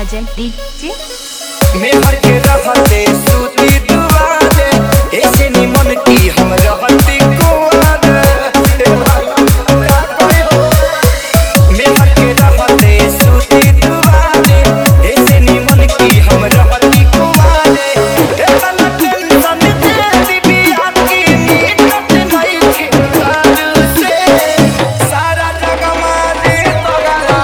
Ajay DJ मेहर के रहते सूती दुआरे ऐसे निमन की हम रहती कुआर मेहर के रहते सूती दुआरे ऐसे निमन की हम रहती कुआर एतना टेंशन तेरी बिया की नीकत नहीं खिलारू से सारा जग मारे तोगला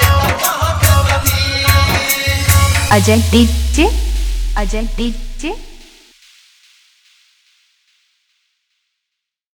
अजय डीजे अजय डीजे।